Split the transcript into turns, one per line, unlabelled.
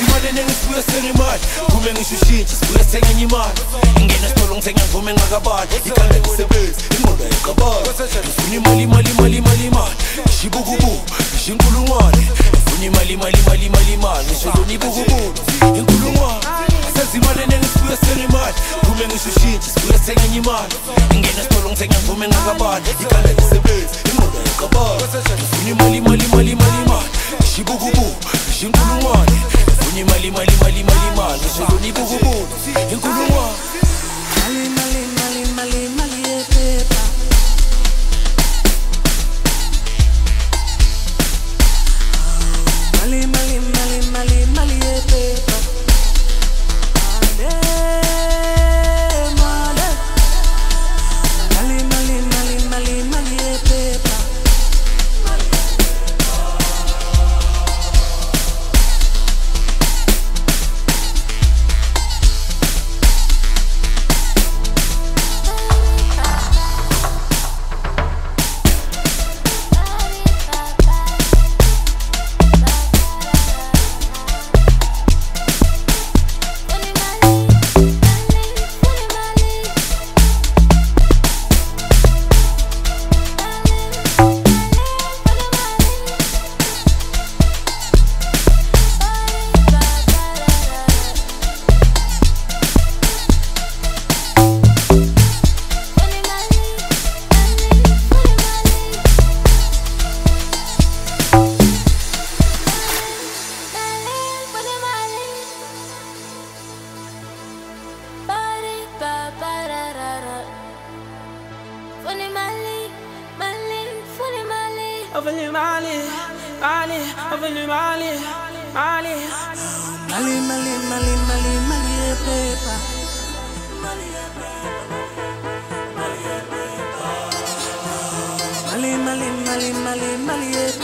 imali nengisibuya senimali kume ngisho ushintshe sibuya sithenga enye imali ingena esitolo ngithenga ngivume ngakabali ikhanda ngisebenzi ingqondo ayikabali ngifuna imali imali imali imali imali ngisho ibukubuku ngisho inkulungwane ngifuna imali imali imali imali imali ngisho lona ibukubuku inkulungwane asazi imali nengisibuya senimali kume ngisho ushintshe sibuya sithenga enye imali ingena esitolo ngithenga ngivume ngakabali ikhanda ngisebenzi ingqondo ayikabali ngifuna imali imali imali imali imali ngisho ibukubuku ngisho inkulungwane ngifuna imali imali imali imali imali ngisho lona ibukubuku inkulungwane
Mali, mali, mali, mali, mali, paper. Mali, mali, mali, mali, mali, paper. Mali, mali, mali, mali, mali, paper.
Mali, Mali, Mali, Mali, Mali.
Mali, mali, mali, mali, mali, paper. Mali, mali, mali, mali, mali,